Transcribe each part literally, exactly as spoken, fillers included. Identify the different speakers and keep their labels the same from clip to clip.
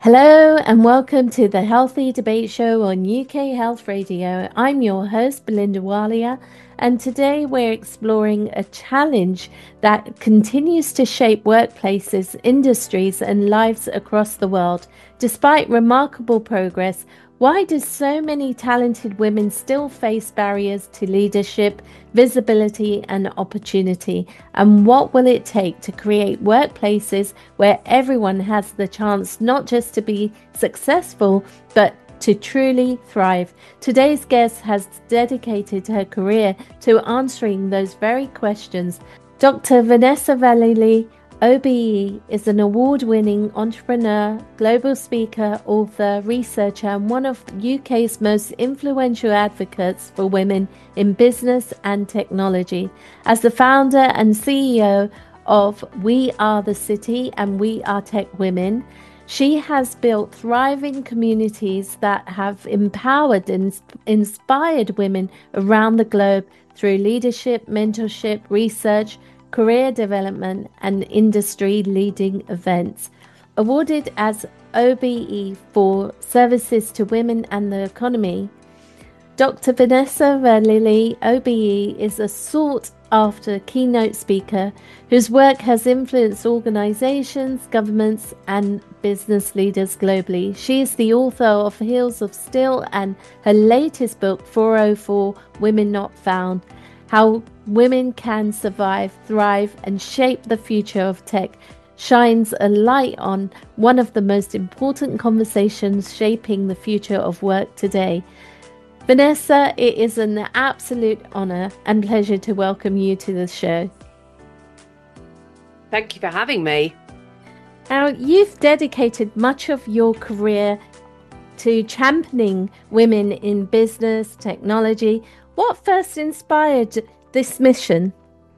Speaker 1: Hello and welcome to the Healthy Debate Show on U K Health Radio. I'm your host, Belinda Walia, and today we're exploring a challenge that continues to shape workplaces, industries, and lives across the world. Despite remarkable progress, why do so many talented women still face barriers to leadership, visibility, and opportunity? And what will it take to create workplaces where everyone has the chance not just to be successful, but to truly thrive? Today's guest has dedicated her career to answering those very questions. Doctor Vanessa Vallely, O B E, is an award-winning entrepreneur, global speaker, author, researcher, and one of U K's most influential advocates for women in business and technology. As the founder and C E O of We Are the City and We Are Tech Women, she has built thriving communities that have empowered and inspired women around the globe through leadership, mentorship, research, career development, and industry-leading events. Awarded as O B E for services to women and the economy, Doctor Vanessa Vallely, O B E, is a sought-after keynote speaker whose work has influenced organizations, governments, and business leaders globally. She is the author of Hills of Steel and her latest book, four oh four Women Not Found: How Women Can Survive, Thrive, and Shape the Future of Tech, shines a light on one of the most important conversations shaping the future of work today. Vanessa, it is an absolute honor and pleasure to welcome you to the show.
Speaker 2: Thank you for having me.
Speaker 1: Now, you've dedicated much of your career to championing women in business, technology. What first inspired this mission?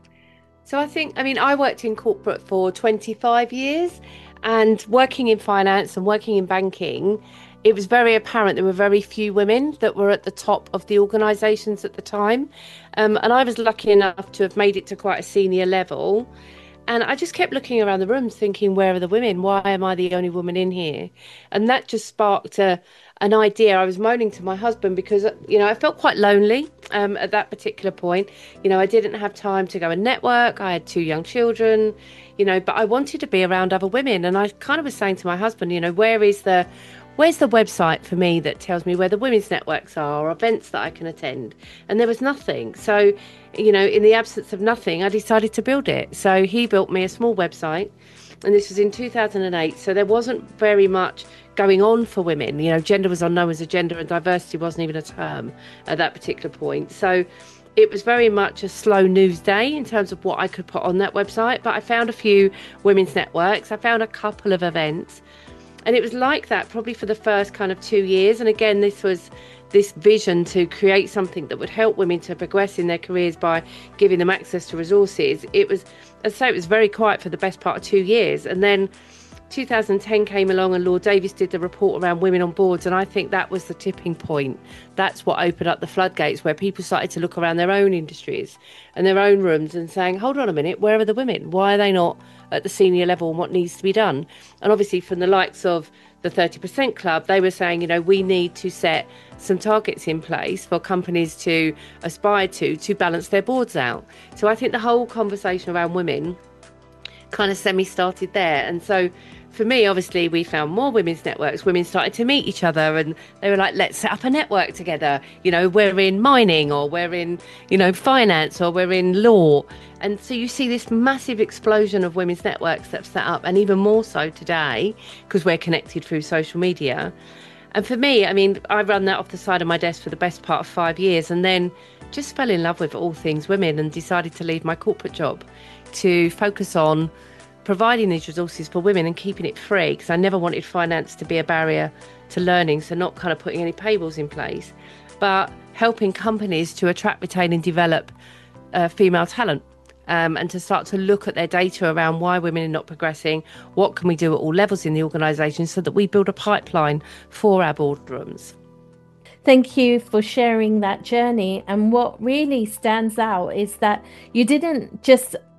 Speaker 2: So I think, I mean, I worked in corporate for twenty-five years, and working in finance and working in banking, it was very apparent there were very few women that were at the top of the organisations at the time. Um, and I was lucky enough to have made it to quite a senior level. And I just kept looking around the room thinking, where are the women? Why am I the only woman in here? And that just sparked a, an idea. I was moaning to my husband because, you know, I felt quite lonely um, at that particular point. You know, I didn't have time to go and network. I had two young children, you know, but I wanted to be around other women. And I kind of was saying to my husband, you know, where is the where's the website for me that tells me where the women's networks are or events that I can attend? And there was nothing. So, you know, in the absence of nothing, I decided to build it. So he built me a small website, and this was in two thousand eight. So there wasn't very much going on for women. You know, gender was unknown as a gender, and diversity wasn't even a term at that particular point. So it was very much a slow news day in terms of what I could put on that website. But I found a few women's networks. I found a couple of events. And it was like that probably for the first kind of two years. And again, this was this vision to create something that would help women to progress in their careers by giving them access to resources. It was, as I say, it was very quiet for the best part of two years. And then two thousand ten came along and Lord Davies did the report around women on boards. And I think that was the tipping point. That's what opened up the floodgates, where people started to look around their own industries and their own rooms and saying, hold on a minute, where are the women? Why are they not at the senior level, and what needs to be done? And obviously from the likes of the thirty percent Club, they were saying, you know, we need to set some targets in place for companies to aspire to, to balance their boards out. So I think the whole conversation around women kind of semi-started there. And so for me, obviously, we found more women's networks. Women started to meet each other, and they were like, let's set up a network together. You know, we're in mining, or we're in, you know, finance, or we're in law. And so you see this massive explosion of women's networks that have set up, and even more so today, because we're connected through social media. And for me, I mean, I run that off the side of my desk for the best part of five years, and then just fell in love with all things women and decided to leave my corporate job to focus on providing these resources for women and keeping it free, because I never wanted finance to be a barrier to learning. So not kind of putting any paywalls in place, but helping companies to attract, retain and develop uh, female talent. Um, and to start to look at their data around why women are not progressing, what can we do at all levels in the organisation so that we build a pipeline for our boardrooms.
Speaker 1: Thank you for sharing that journey. And what really stands out is that you didn't just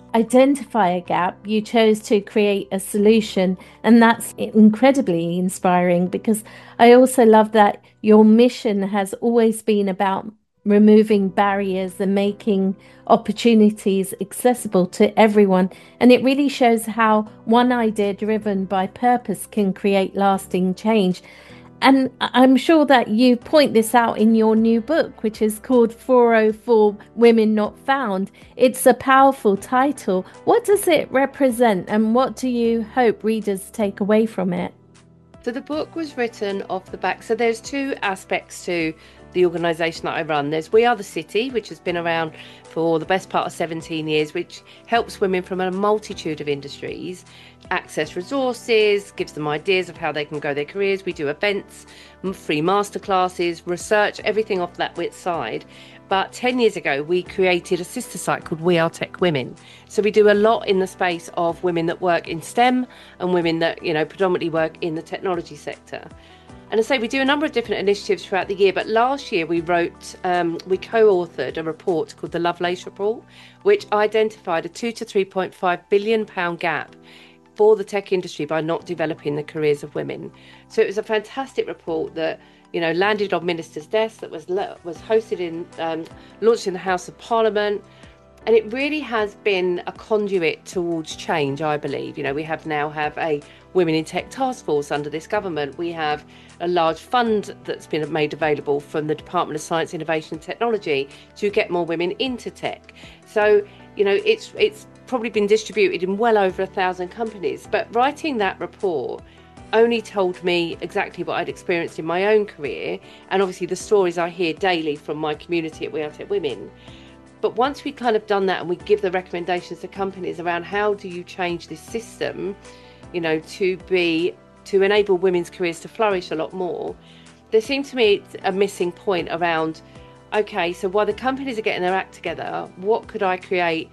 Speaker 1: identify a gap, you chose to create a solution. And that's incredibly inspiring, because I also love that your mission has always been about removing barriers and making opportunities accessible to everyone. And it really shows how one idea driven by purpose can create lasting change. And I'm sure that you point this out in your new book, which is called four oh four Women Not Found. It's a powerful title. What does it represent, and what do you hope readers take away from it?
Speaker 2: So the book was written off the back. So there's two aspects to the organisation that I run. There's We Are the City, which has been around for the best part of seventeen years, which helps women from a multitude of industries access resources, gives them ideas of how they can grow their careers. We do events, free masterclasses, research, everything off that wit side. But ten years ago, we created a sister site called We Are Tech Women. So we do a lot in the space of women that work in STEM and women that, you know, predominantly work in the technology sector. And I say we do a number of different initiatives throughout the year, but last year we wrote, um, we co-authored a report called the Lovelace Report, which identified a two to three point five billion pound gap for the tech industry by not developing the careers of women. So it was a fantastic report that, you know, landed on Minister's desk, that was was hosted in, um, launched in the House of Parliament. And it really has been a conduit towards change, I believe. You know, we have now have a Women in Tech Task Force under this government. We have a large fund that's been made available from the Department of Science, Innovation and Technology to get more women into tech. So, you know, it's it's probably been distributed in well over a thousand companies. But writing that report only told me exactly what I'd experienced in my own career, and obviously the stories I hear daily from my community at We Are Tech Women. But once we kind of done that and we give the recommendations to companies around how do you change this system, you know, to be, to enable women's careers to flourish a lot more, there seemed to me a missing point around, okay, so while the companies are getting their act together, what could I create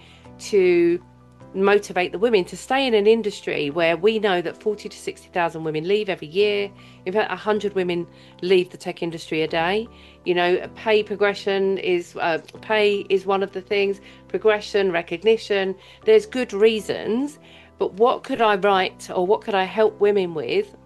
Speaker 2: to motivate the women to stay in an industry where we know that forty to sixty thousand women leave every year. In fact, one hundred women leave the tech industry a day. You know, pay progression is uh, pay is one of the things, progression, recognition. There's good reasons, but what could I write, or what could I help women with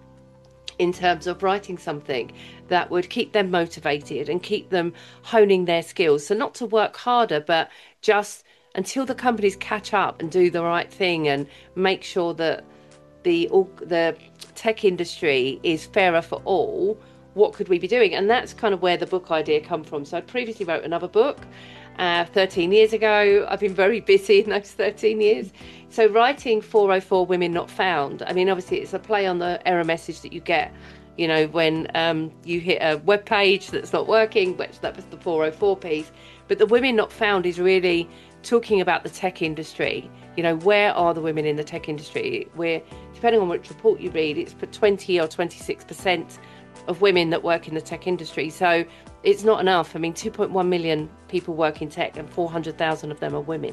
Speaker 2: in terms of writing something that would keep them motivated and keep them honing their skills? So not to work harder, but just until the companies catch up and do the right thing and make sure that the the tech industry is fairer for all, what could we be doing? And that's kind of where the book idea come from. So I previously wrote another book uh, thirteen years ago. I've been very busy in those thirteen years. So writing four oh four Women Not Found, I mean, obviously it's a play on the error message that you get, you know, when um, you hit a web page that's not working, which that was the four oh four piece. But the Women Not Found is really talking about the tech industry. You know, where are the women in the tech industry? Where, depending on which report you read, it's for twenty or twenty-six percent of women that work in the tech industry. So it's not enough. I mean, two point one million people work in tech and four hundred thousand of them are women.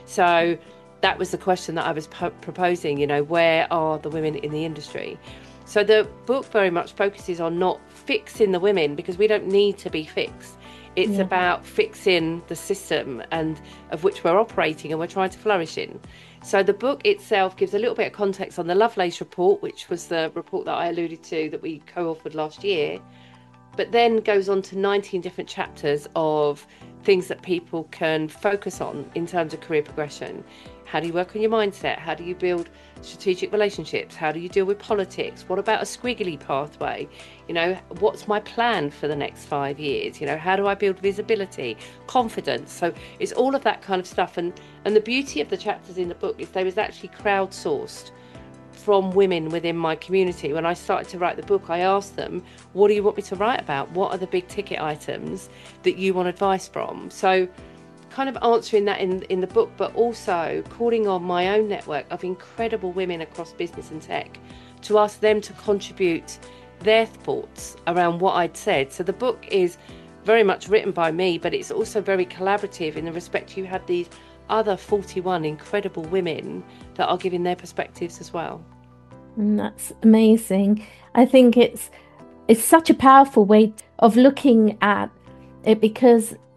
Speaker 2: So that was the question that I was po- proposing, you know, where are the women in the industry? So the book very much focuses on not fixing the women, because we don't need to be fixed. It's yeah. about fixing the system and of which we're operating and we're trying to flourish in. So the book itself gives a little bit of context on the Lovelace Report, which was the report that I alluded to that we co-authored last year, but then goes on to nineteen different chapters of things that people can focus on in terms of career progression. How do you work on your mindset? How do you build strategic relationships? How do you deal with politics? What about a squiggly pathway? You know, what's my plan for the next five years? You know, how do I build visibility, confidence? So it's all of that kind of stuff. And, and the beauty of the chapters in the book is they was actually crowdsourced from women within my community. When I started to write the book, I asked them, what do you want me to write about? What are the big ticket items that you want advice from? So kind of answering that in in the book, but also calling on my own network of incredible women across business and tech to ask them to contribute their thoughts around what I'd said. So the book is very much written by me, but it's also very collaborative in the respect you have these other forty-one incredible women that are giving their perspectives as well.
Speaker 1: And that's amazing. I think it's it's such a powerful way of looking at it, because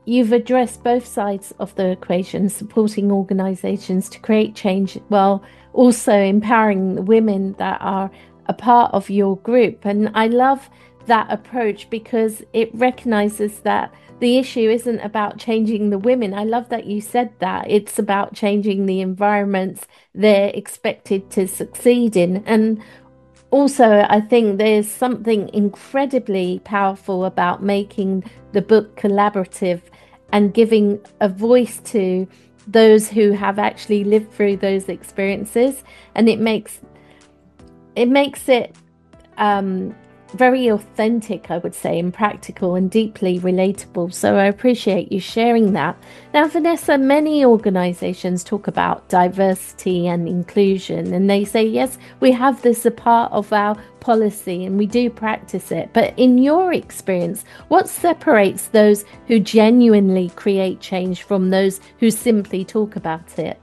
Speaker 1: you've addressed both sides of the equation, supporting organizations to create change while also empowering the women that are a part of your group. And I love that approach because it recognizes that the issue isn't about changing the women. I love that you said that. It's about changing the environments they're expected to succeed in. And also, I think there's something incredibly powerful about making the book collaborative and giving a voice to those who have actually lived through those experiences. And it makes it makes it um, very authentic, I would say, and practical and deeply relatable. So I appreciate you sharing that. Now, Vanessa, many organizations talk about diversity and inclusion, and they say, yes, we have this a part of our policy and we do practice it. But in your experience, what separates those who genuinely create change from those who simply talk about it?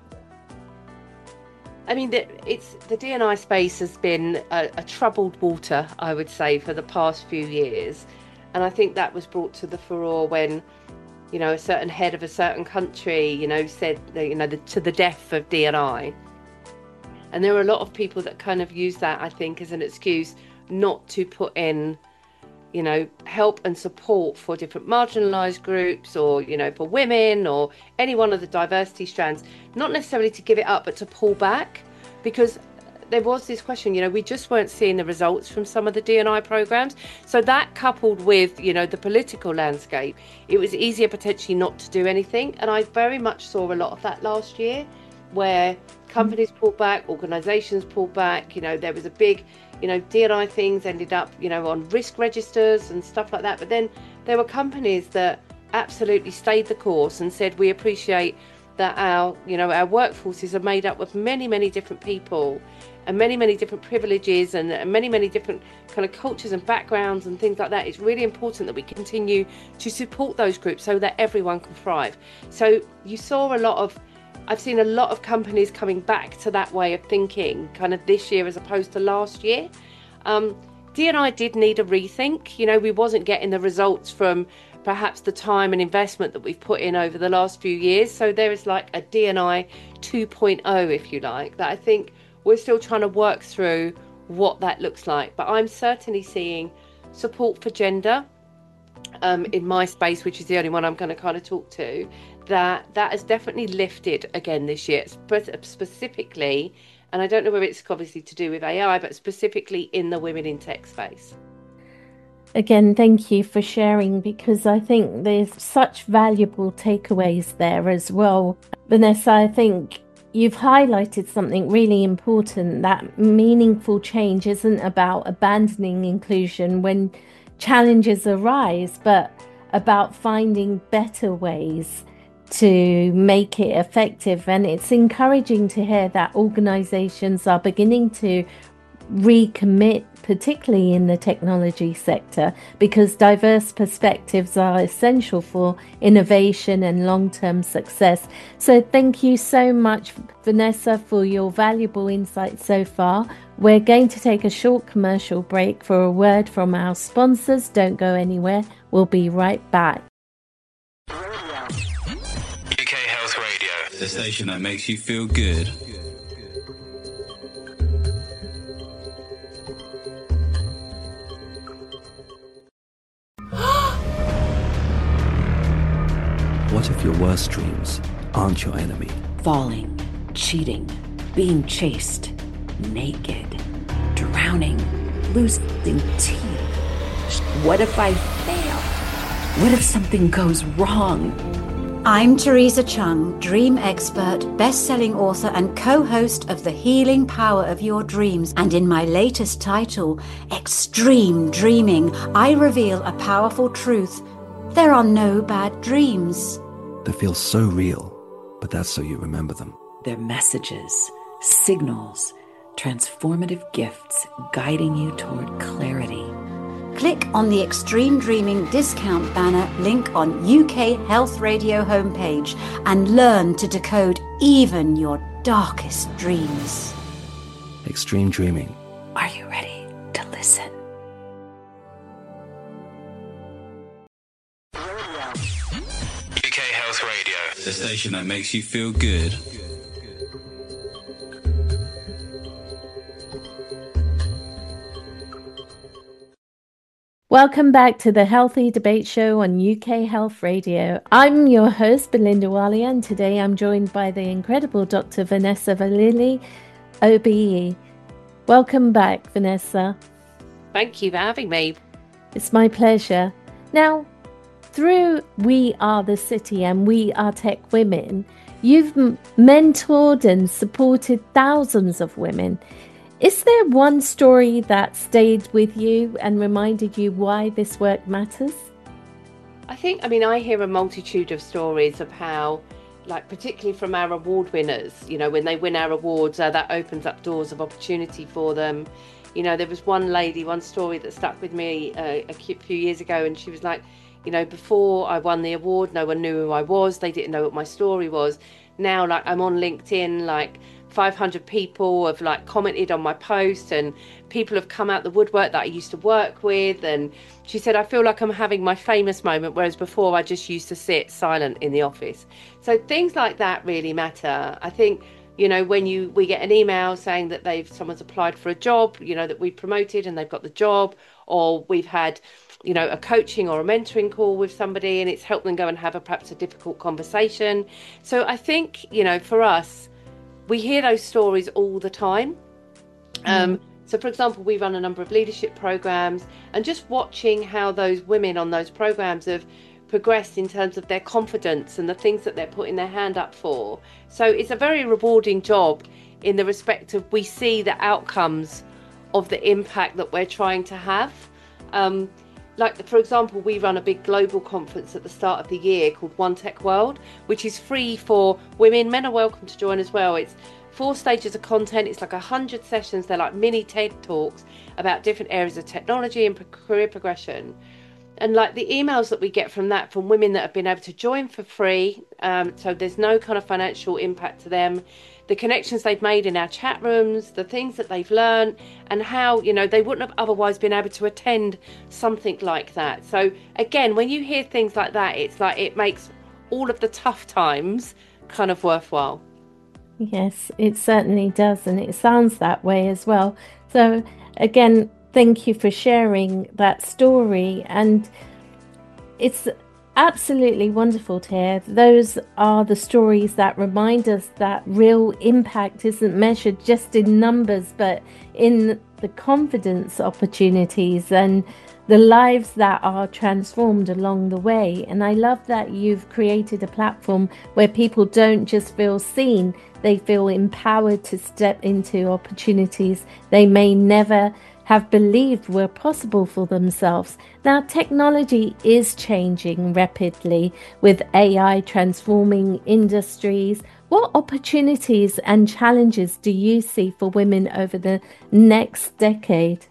Speaker 2: I mean, the, it's the D and I space has been a, a troubled water, I would say, for the past few years. And I think that was brought to the furore when, you know, a certain head of a certain country, you know, said, you know, the, to the death of D and I. And there were a lot of people that kind of use that, I think, as an excuse not to put in, you know, help and support for different marginalised groups or, you know, for women or any one of the diversity strands, not necessarily to give it up, but to pull back, because there was this question, you know, we just weren't seeing the results from some of the D and I programs. So that coupled with, you know, the political landscape, it was easier potentially not to do anything. And I very much saw a lot of that last year where companies pulled back, organisations pulled back, you know, there was a big, you know, D and I things ended up, you know, on risk registers and stuff like that. But then there were companies that absolutely stayed the course and said, we appreciate that our, you know, our workforces are made up of many, many different people and many, many different privileges and many, many different kind of cultures and backgrounds and things like that. It's really important that we continue to support those groups so that everyone can thrive. So you saw a lot of, I've seen a lot of companies coming back to that way of thinking kind of this year as opposed to last year. Um, D and I did need a rethink. You know, we wasn't getting the results from perhaps the time and investment that we've put in over the last few years. So there is like a D and I two point oh, if you like, that I think we're still trying to work through what that looks like. But I'm certainly seeing support for gender um, in my space, which is the only one I'm going to kind of talk to, that that has definitely lifted again this year, specifically, and I don't know whether it's obviously to do with A I, but specifically in the women in tech space.
Speaker 1: Again, thank you for sharing, because I think there's such valuable takeaways there as well. Vanessa, I think you've highlighted something really important, that meaningful change isn't about abandoning inclusion when challenges arise, but about finding better ways to make it effective. And it's encouraging to hear that organizations are beginning to recommit, particularly in the technology sector, because diverse perspectives are essential for innovation and long-term success. So thank you so much, Vanessa, for your valuable insights so far. We're going to take a short commercial break for a word from our sponsors. Don't go anywhere. We'll be right back.
Speaker 3: U K Health Radio, the station that makes you feel good.
Speaker 4: What if your worst dreams aren't your enemy?
Speaker 5: Falling, cheating, being chased, naked, drowning, losing teeth. What if I fail? What if something goes wrong?
Speaker 6: I'm Teresa Chung, dream expert, best-selling author and co-host of The Healing Power of Your Dreams. And in my latest title, Extreme Dreaming, I reveal a powerful truth. There are no bad dreams.
Speaker 4: They feel so real, but that's so you remember them.
Speaker 5: They're messages, signals, transformative gifts guiding you toward clarity.
Speaker 6: Click on the Extreme Dreaming discount banner link on U K Health Radio homepage and learn to decode even your darkest dreams.
Speaker 4: Extreme Dreaming.
Speaker 5: Are you ready to listen?
Speaker 3: The station that makes you feel good.
Speaker 1: Welcome back to the Healthy Debate Show on U K Health Radio. I'm your host, Belinda Walia, and today I'm joined by the incredible Doctor Vanessa Vallily, O B E. Welcome back, Vanessa.
Speaker 2: Thank you for having me.
Speaker 1: It's my pleasure. Now, through We Are the City and We Are Tech Women, you've m- mentored and supported thousands of women. Is there one story that stayed with you and reminded you why this work matters?
Speaker 2: I think, I mean, I hear a multitude of stories of how, like, particularly from our award winners, you know, when they win our awards, uh, that opens up doors of opportunity for them. You know, there was one lady, one story that stuck with me uh, a few years ago, and she was like, you know, before I won the award, no one knew who I was. They didn't know what my story was. Now, like, I'm on LinkedIn, like, five hundred people have like commented on my post, and people have come out the woodwork that I used to work with. And she said, I feel like I'm having my famous moment, whereas before I just used to sit silent in the office. So things like that really matter. I think, you know, when you we get an email saying that they've someone's applied for a job, you know, that we promoted and they've got the job, or we've had, you know, a coaching or a mentoring call with somebody and it's helped them go and have a perhaps a difficult conversation. So I think, you know, for us, we hear those stories all the time. Um, so, for example, we run a number of leadership programs, and just watching how those women on those programs have progressed in terms of their confidence and the things that they're putting their hand up for. So it's a very rewarding job in the respect of we see the outcomes of the impact that we're trying to have. Um, Like, for example, we run a big global conference at the start of the year called One Tech World, which is free for women. Men are welcome to join as well. It's four stages of content. It's like a hundred sessions. They're like mini TED Talks about different areas of technology and career progression. And like the emails that we get from that, from women that have been able to join for free, um, so there's no kind of financial impact to them, the connections they've made in our chat rooms, the things that they've learned, and how, you know, they wouldn't have otherwise been able to attend something like that. So again, when you hear things like that, it's like it makes all of the tough times kind of worthwhile.
Speaker 1: Yes, it certainly does, and it sounds that way as well. So again, thank you for sharing that story, and it's absolutely wonderful to hear. Those are the stories that remind us that real impact isn't measured just in numbers, but in the confidence opportunities and the lives that are transformed along the way. And I love that you've created a platform where people don't just feel seen, they feel empowered to step into opportunities they may never have believed were possible for themselves. Now, technology is changing rapidly with A I transforming industries. What opportunities and challenges do you see for women over the next decade?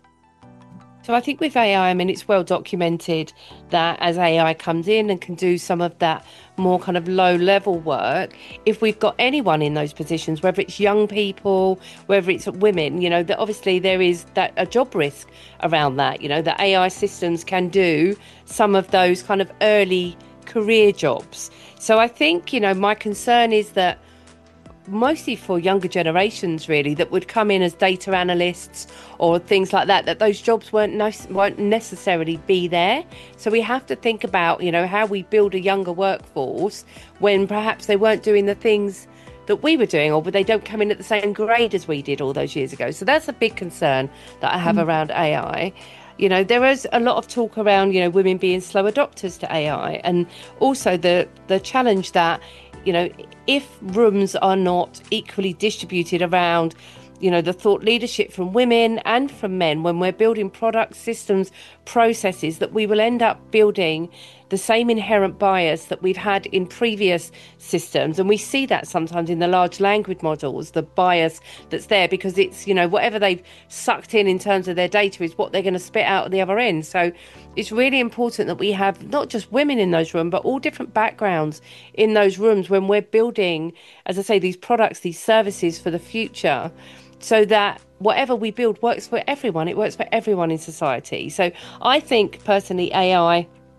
Speaker 2: So I think with A I, I mean, it's well documented that as A I comes in and can do some of that more kind of low level work, if we've got anyone in those positions, whether it's young people, whether it's women, you know, that obviously there is that a job risk around that, you know, that A I systems can do some of those kind of early career jobs. So I think, you know, my concern is that mostly for younger generations really that would come in as data analysts or things like that, that those jobs weren't no, won't necessarily be there. So we have to think about, you know, how we build a younger workforce when perhaps they weren't doing the things that we were doing, or they don't come in at the same grade as we did all those years ago. So that's a big concern that I have mm. around A I. You know, there is a lot of talk around, you know, women being slow adopters to A I, and also the the challenge that, you know, if rooms are not equally distributed around, you know, the thought leadership from women and from men, when we're building products, systems, processes, that we will end up building the same inherent bias that we've had in previous systems. And we see that sometimes in the large language models, the bias that's there, because it's, you know, whatever they've sucked in in terms of their data is what they're going to spit out at the other end. So it's really important that we have not just women in those rooms, but all different backgrounds in those rooms when we're building, as I say, these products, these services for the future, so that whatever we build works for everyone. It works for everyone in society. So I think personally A I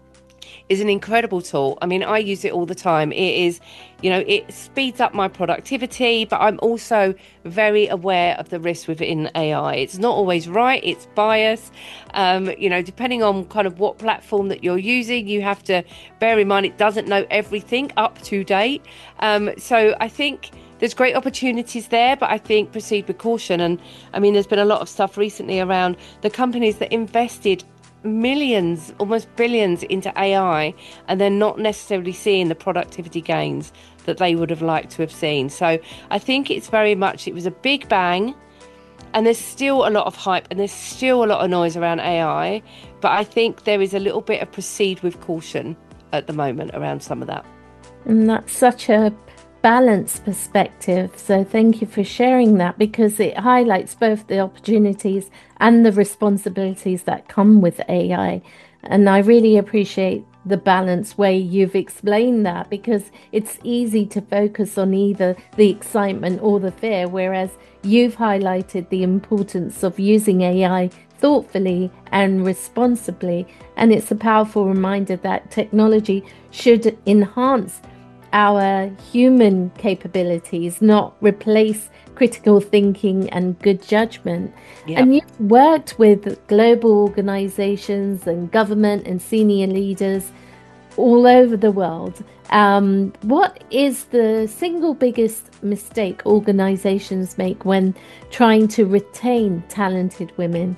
Speaker 2: is an incredible tool. I mean, I use it all the time. It is, you know, it speeds up my productivity, but I'm also very aware of the risks within A I. It's not always right, it's biased. Um, you know, depending on kind of what platform that you're using, you have to bear in mind it doesn't know everything up to date. Um, so I think there's great opportunities there, but I think proceed with caution. And I mean, there's been a lot of stuff recently around the companies that invested millions, almost billions into A I, and they're not necessarily seeing the productivity gains that they would have liked to have seen. So I think it's very much, it was a big bang, and there's still a lot of hype and there's still a lot of noise around A I, but I think there is a little bit of proceed with caution at the moment around some of that.
Speaker 1: And that's such a balanced perspective. So thank you for sharing that, because it highlights both the opportunities and the responsibilities that come with A I. And I really appreciate the balanced way you've explained that, because it's easy to focus on either the excitement or the fear, whereas you've highlighted the importance of using A I thoughtfully and responsibly. And it's a powerful reminder that technology should enhance our human capabilities, not replace critical thinking and good judgment. Yep. And you've worked with global organizations and government and senior leaders all over the world. Um, what is the single biggest mistake organizations make when trying to retain talented women?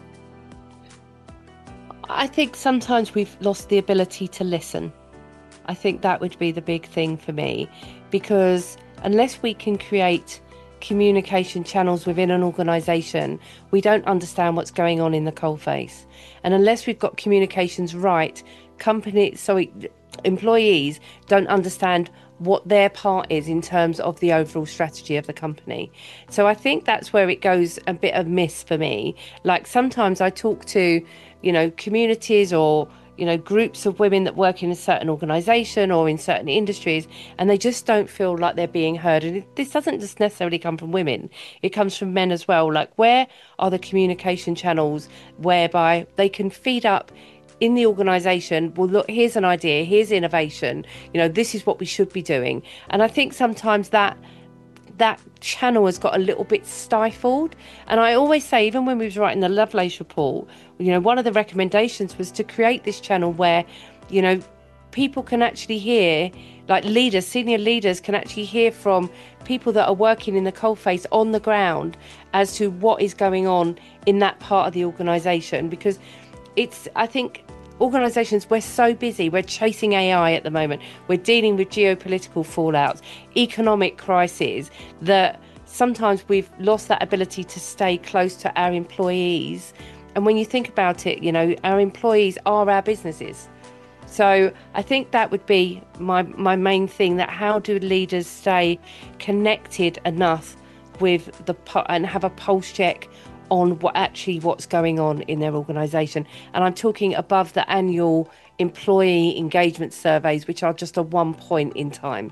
Speaker 2: I think sometimes we've lost the ability to listen. I think that would be the big thing for me, because unless we can create communication channels within an organisation, we don't understand what's going on in the coalface. And unless we've got communications right, companies, sorry, employees don't understand what their part is in terms of the overall strategy of the company. So I think that's where it goes a bit amiss for me. Like sometimes I talk to, you know, communities or you know, groups of women that work in a certain organisation or in certain industries, and they just don't feel like they're being heard. And it, this doesn't just necessarily come from women, it comes from men as well. Like, where are the communication channels whereby they can feed up in the organisation, well, look, here's an idea, here's innovation, you know, this is what we should be doing. And I think sometimes that that channel has got a little bit stifled. And I always say, even when we was writing the Lovelace report, you know, one of the recommendations was to create this channel where, you know, people can actually hear, like leaders, senior leaders can actually hear from people that are working in the coalface on the ground as to what is going on in that part of the organisation. Because it's, I think, organisations, we're so busy, we're chasing A I at the moment, we're dealing with geopolitical fallouts, economic crises, that sometimes we've lost that ability to stay close to our employees. And when you think about it, you know, our employees are our businesses. So I think that would be my, my main thing, that how do leaders stay connected enough with the and have a pulse check on what actually what's going on in their organisation. And I'm talking above the annual employee engagement surveys, which are just a one point in time.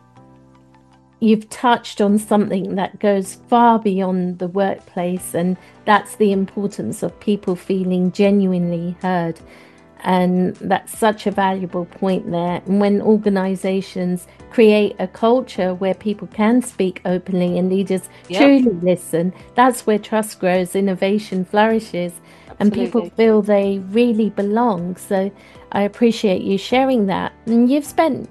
Speaker 1: You've touched on something that goes far beyond the workplace, and that's the importance of people feeling genuinely heard. And that's such a valuable point there. And when organizations create a culture where people can speak openly and leaders yep. truly listen, that's where trust grows, innovation flourishes, Absolutely. And people feel they really belong. So I appreciate you sharing that. And you've spent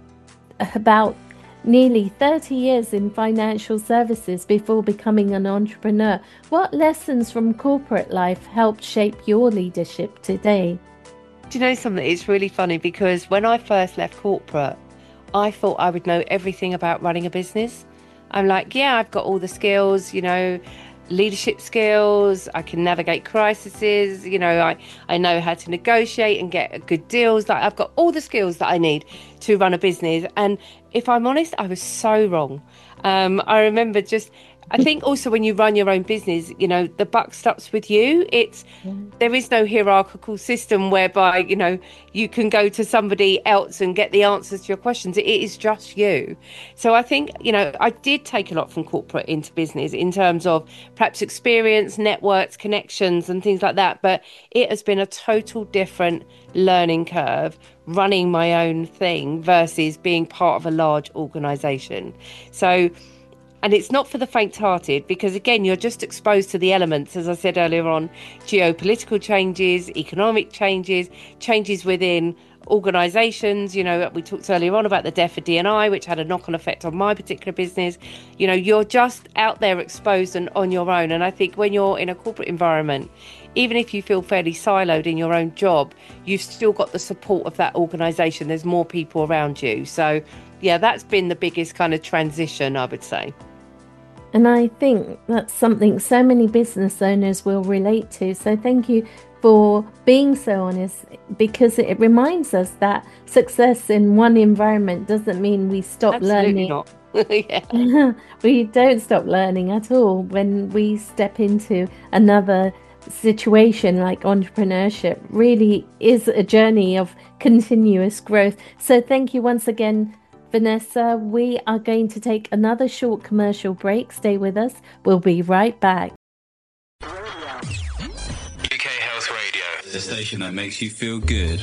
Speaker 1: about nearly thirty years in financial services before becoming an entrepreneur. What lessons from corporate life helped shape your leadership today?
Speaker 2: Do you know something? It's really funny, because when I first left corporate, I thought I would know everything about running a business. I'm like, yeah, I've got all the skills, you know, leadership skills, I can navigate crises, you know, I, I know how to negotiate and get good deals. Like, I've got all the skills that I need to run a business. And if I'm honest, I was so wrong. Um, I remember just I think also when you run your own business, you know, the buck stops with you. It's there is no hierarchical system whereby, you know, you can go to somebody else and get the answers to your questions. It is just you. So I think, you know, I did take a lot from corporate into business in terms of perhaps experience, networks, connections and things like that. But it has been a total different learning curve running my own thing versus being part of a large organisation. So And it's not for the faint-hearted because, again, you're just exposed to the elements, as I said earlier on, geopolitical changes, economic changes, changes within organisations. You know, we talked earlier on about the death of D and I, which had a knock-on effect on my particular business. You know, you're just out there exposed and on your own. And I think when you're in a corporate environment, even if you feel fairly siloed in your own job, you've still got the support of that organisation. There's more people around you. So, yeah, that's been the biggest kind of transition, I would say.
Speaker 1: And I think that's something so many business owners will relate to. So thank you for being so honest, because it reminds us that success in one environment doesn't mean we stop
Speaker 2: Absolutely
Speaker 1: learning.
Speaker 2: Not. Yeah.
Speaker 1: We don't stop learning at all when we step into another situation. Like entrepreneurship really is a journey of continuous growth. So thank you once again, Vanessa. We are going to take another short commercial break. Stay with us. We'll be right back.
Speaker 3: U K Health Radio, the station that makes you feel good.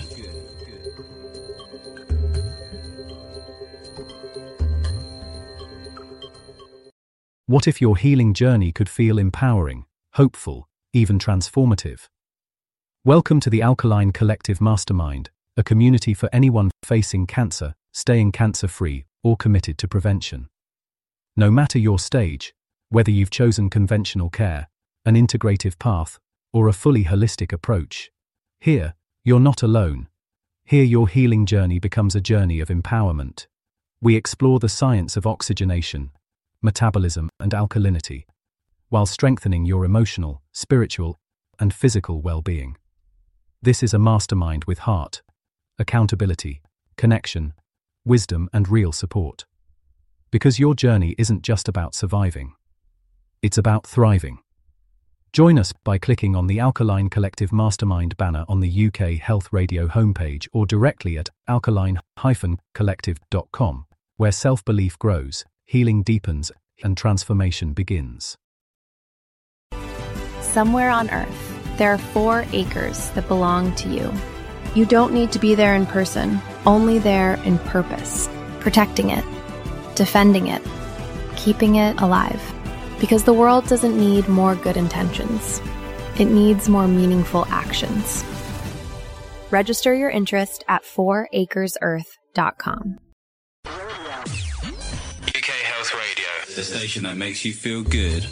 Speaker 4: What if your healing journey could feel empowering, hopeful, even transformative? Welcome to the Alkaline Collective Mastermind, a community for anyone facing cancer, staying cancer-free, or committed to prevention. No matter your stage, whether you've chosen conventional care, an integrative path, or a fully holistic approach, here, you're not alone. Here your healing journey becomes a journey of empowerment. We explore the science of oxygenation, metabolism, and alkalinity, while strengthening your emotional, spiritual, and physical well-being. This is a mastermind with heart, accountability, connection, wisdom, and real support. Because your journey isn't just about surviving. It's about thriving. Join us by clicking on the Alkaline Collective Mastermind banner on the U K Health Radio homepage or directly at alkaline dash collective dot com, where self-belief grows, healing deepens, and transformation begins.
Speaker 7: Somewhere on Earth, there are four acres that belong to you. You don't need to be there in person, only there in purpose, protecting it, defending it, keeping it alive. Because the world doesn't need more good intentions. It needs more meaningful actions. Register your interest at four acres earth dot com.
Speaker 3: U K Health Radio, the station that makes you feel good.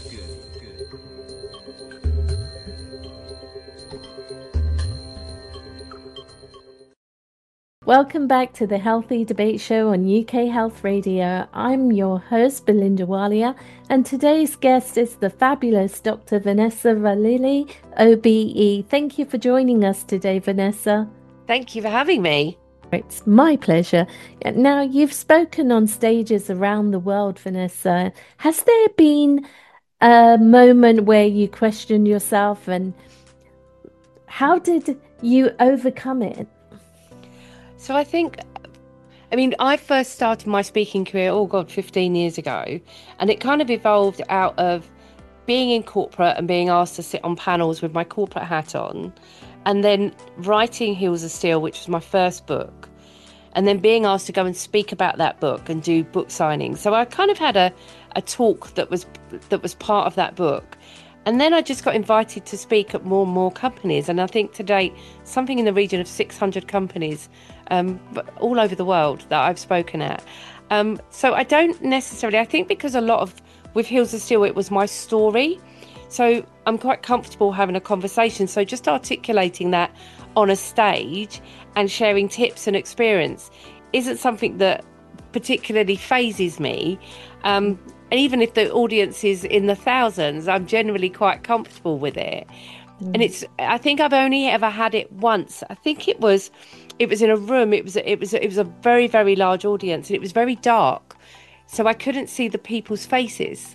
Speaker 1: Welcome back to the Healthy Debate Show on U K Health Radio. I'm your host, Belinda Walia, and today's guest is the fabulous Doctor Vanessa Vallily, O B E. Thank you for joining us today, Vanessa.
Speaker 2: Thank you for having me.
Speaker 1: It's my pleasure. Now, you've spoken on stages around the world, Vanessa. Has there been a moment where you questioned yourself, and how did you overcome it?
Speaker 2: So I think, I mean, I first started my speaking career, oh God, fifteen years ago. And it kind of evolved out of being in corporate and being asked to sit on panels with my corporate hat on. And then writing Heels of Steel, which was my first book. And then being asked to go and speak about that book and do book signings. So I kind of had a, a talk that was that was part of that book. And then I just got invited to speak at more and more companies. And I think to date, something in the region of six hundred companies um, all over the world that I've spoken at. Um, so I don't necessarily, I think because a lot of, with Heels of Steel, it was my story. So I'm quite comfortable having a conversation. So just articulating that on a stage and sharing tips and experience isn't something that particularly phases me. Um, and even if the audience is in the thousands, I'm generally quite comfortable with it. Mm. And it's, I think I've only ever had it once. I think it was, it was in a room. It was, it was, it was a very, very large audience, and it was very dark. So I couldn't see the people's faces.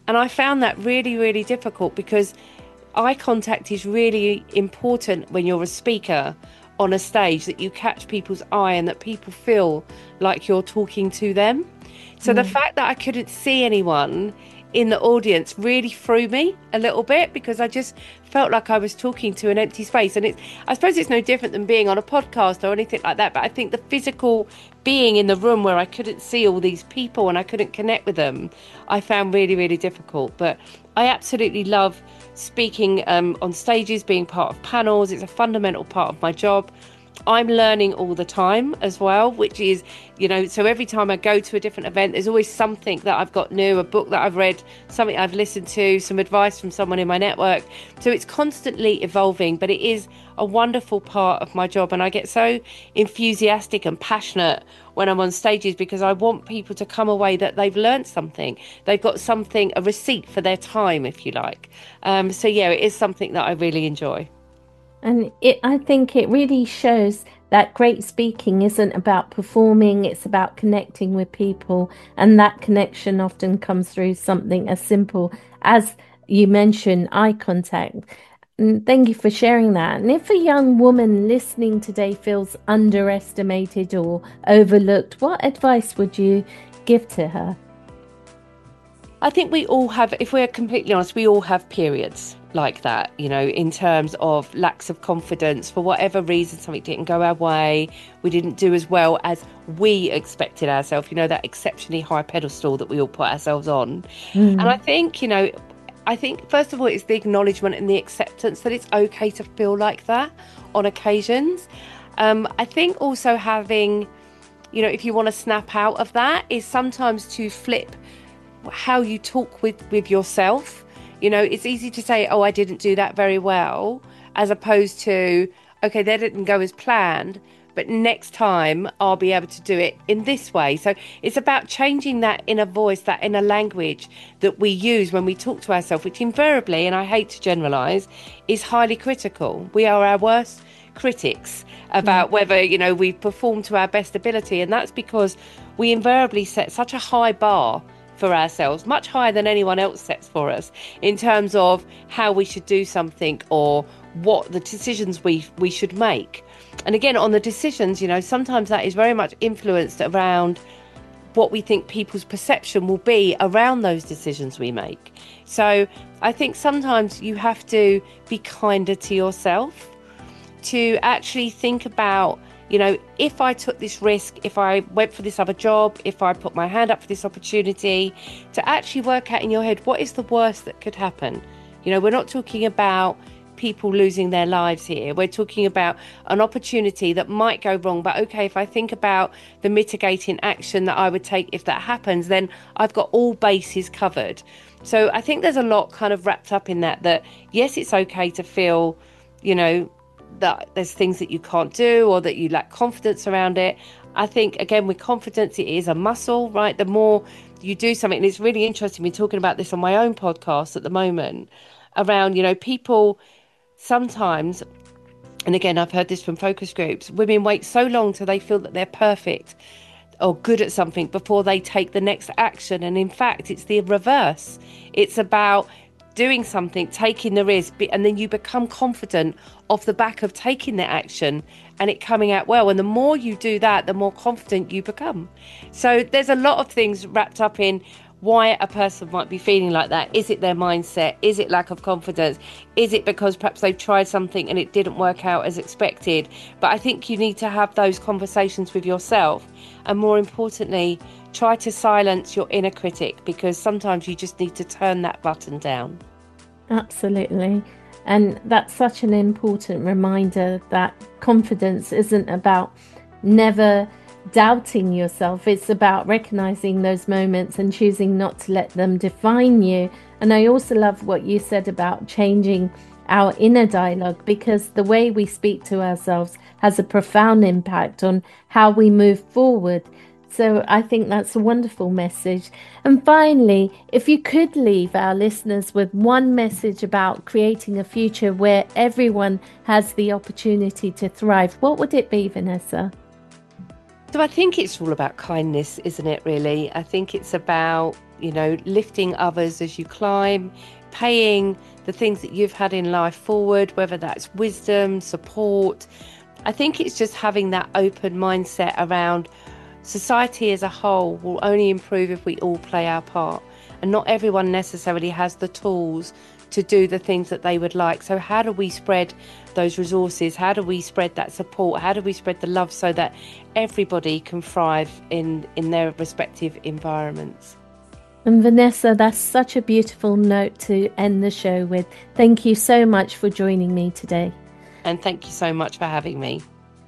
Speaker 2: And I found that really, really difficult because eye contact is really important when you're a speaker on a stage, that you catch people's eye and that people feel like you're talking to them. So mm. the fact that I couldn't see anyone in the audience really threw me a little bit, because I just felt like I was talking to an empty space. And it's, I suppose it's no different than being on a podcast or anything like that, but I think the physical being in the room where I couldn't see all these people and I couldn't connect with them, I found really, really difficult. But I absolutely love speaking um, on stages, being part of panels. It's a fundamental part of my job. I'm learning all the time as well, which is, you know, so every time I go to a different event, there's always something that I've got new, a book that I've read, something I've listened to, some advice from someone in my network. So it's constantly evolving, but it is a wonderful part of my job. And I get so enthusiastic and passionate when I'm on stages, because I want people to come away that they've learned something. They've got something, a receipt for their time, if you like. Um, so, yeah, it is something that I really enjoy.
Speaker 1: And it, I think it really shows that great speaking isn't about performing, it's about connecting with people. And that connection often comes through something as simple as, you mentioned, eye contact. And thank you for sharing that. And if a young woman listening today feels underestimated or overlooked, what advice would you give to her?
Speaker 2: I think we all have, if we're completely honest, we all have periods like that, you know, in terms of lacks of confidence. For whatever reason, something didn't go our way, we didn't do as well as we expected ourselves, you know, that exceptionally high pedestal that we all put ourselves on. Mm. And I think, you know, I think first of all, it's the acknowledgement and the acceptance that it's okay to feel like that on occasions. Um, I think also having, you know, if you want to snap out of that, is sometimes to flip how you talk with, with yourself. You know, it's easy to say, oh, I didn't do that very well, as opposed to, okay, that didn't go as planned, but next time I'll be able to do it in this way. So it's about changing that inner voice, that inner language that we use when we talk to ourselves, which invariably, and I hate to generalise, is highly critical. We are our worst critics about mm. whether, you know, we perform to our best ability. And that's because we invariably set such a high bar for ourselves, much higher than anyone else sets for us, in terms of how we should do something or what the decisions we we should make. And again, on the decisions, you know, sometimes that is very much influenced around what we think people's perception will be around those decisions we make. So I think sometimes you have to be kinder to yourself, to actually think about, you know, if I took this risk, if I went for this other job, if I put my hand up for this opportunity, to actually work out in your head, what is the worst that could happen? You know, we're not talking about people losing their lives here. We're talking about an opportunity that might go wrong. But okay, if I think about the mitigating action that I would take if that happens, then I've got all bases covered. So I think there's a lot kind of wrapped up in that, that yes, it's okay to feel, you know, that there's things that you can't do or that you lack confidence around it. I think, again, with confidence, it is a muscle, right? The more you do something, and it's really interesting, me talking about this on my own podcast at the moment, around, you know, people sometimes, and again, I've heard this from focus groups, women wait so long till they feel that they're perfect or good at something before they take the next action. And in fact, it's the reverse. It's about doing something, taking the risk, and then you become confident off the back of taking the action and it coming out well. And the more you do that, the more confident you become. So there's a lot of things wrapped up in why a person might be feeling like that. Is it their mindset? Is it lack of confidence? Is it because perhaps they've tried something and it didn't work out as expected? But I think you need to have those conversations with yourself, and more importantly, try to silence your inner critic, because sometimes you just need to turn that button down.
Speaker 1: Absolutely. And that's such an important reminder that confidence isn't about never doubting yourself. It's about recognizing those moments and choosing not to let them define you. And I also love what you said about changing our inner dialogue, because the way we speak to ourselves has a profound impact on how we move forward. So I think that's a wonderful message. And finally, if you could leave our listeners with one message about creating a future where everyone has the opportunity to thrive, what would it be, Vanessa?
Speaker 2: So I think it's all about kindness, isn't it, really? I think it's about you know, lifting others as you climb, paying the things that you've had in life forward, whether that's wisdom, support. I think it's just having that open mindset around society as a whole will only improve if we all play our part. And not everyone necessarily has the tools to do the things that they would like. So how do we spread those resources? How do we spread that support? How do we spread the love so that everybody can thrive in, in their respective environments?
Speaker 1: And Vanessa, that's such a beautiful note to end the show with. Thank you so much for joining me today.
Speaker 2: And thank you so much for having me.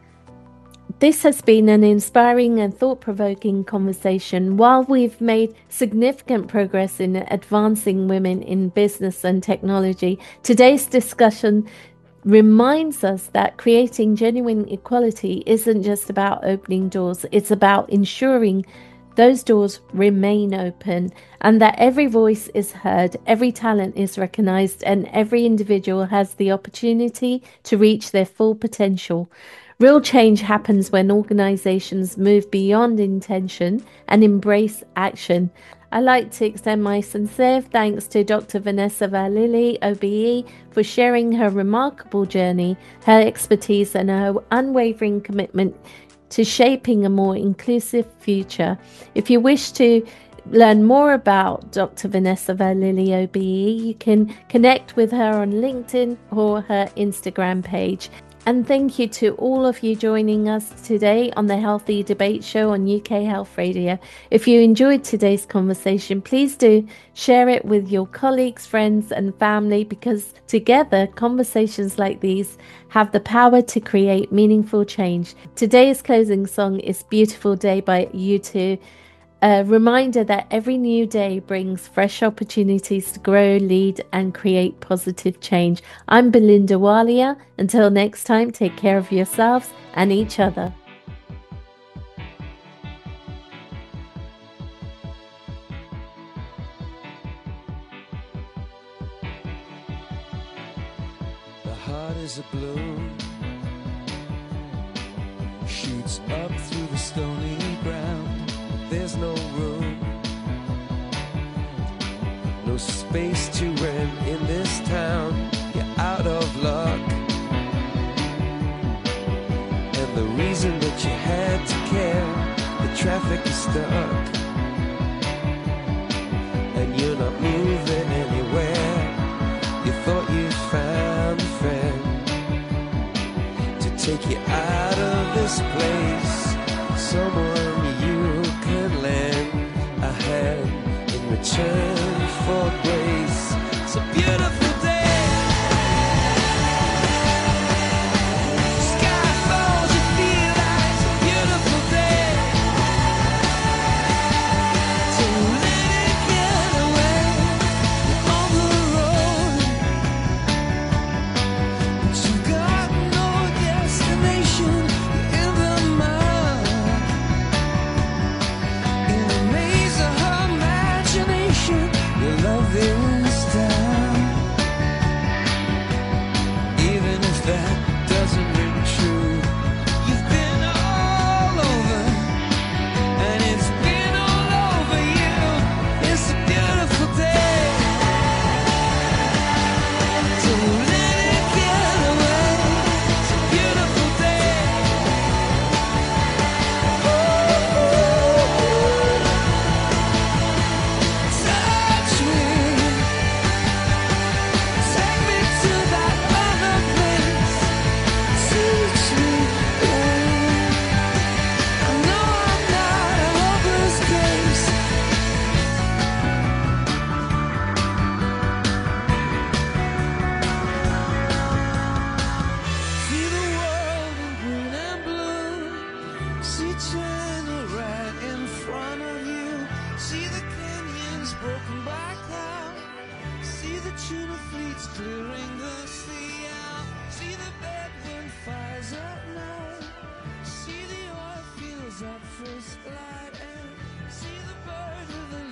Speaker 1: This has been an inspiring and thought-provoking conversation. While we've made significant progress in advancing women in business and technology, today's discussion reminds us that creating genuine equality isn't just about opening doors, it's about ensuring those doors remain open and that every voice is heard, every talent is recognized, and every individual has the opportunity to reach their full potential. Real change happens when organizations move beyond intention and embrace action. I'd like to extend my sincere thanks to Doctor Vanessa Vallely, O B E, for sharing her remarkable journey, her expertise, and her unwavering commitment to shaping a more inclusive future. If you wish to learn more about Doctor Vanessa Vallely, O B E, you can connect with her on LinkedIn or her Instagram page. And thank you to all of you joining us today on the Healthy Debate Show on U K Health Radio. If you enjoyed today's conversation, please do share it with your colleagues, friends, and family, because together conversations like these have the power to create meaningful change. Today's closing song is Beautiful Day by U two. A reminder that every new day brings fresh opportunities to grow, lead, and create positive change. I'm Belinda Walia. Until next time, take care of yourselves and each other.
Speaker 8: The heart is a bloom, shoots up through the stony ground. There's no room, no space to rent in this town. You're out of luck, and the reason that you had to care, the traffic is stuck, and you're not moving anywhere. You thought you found a friend to take you out of this place, someone you could lend a hand in return for grace. It's a beautiful day. Sky falls, you feel like it's a beautiful day. So let it get away. You're on the road, but you got no destination. You're in the mud, in the maze of her imagination. Your love is down, even if that doesn't ring true. You've been all over, and it's been all over you. It's a beautiful day, so let it get away. It's a beautiful day. Touch me, take me to that other place. Teach me, babe. I know I'm not a hopeless case. See the world in green and blue. See China right in front of you. See the canyons broken by cloud. See the tuna fleets clearing the sea out. See the bedroom fires at night. See the oil fields at first light. And see the bird with the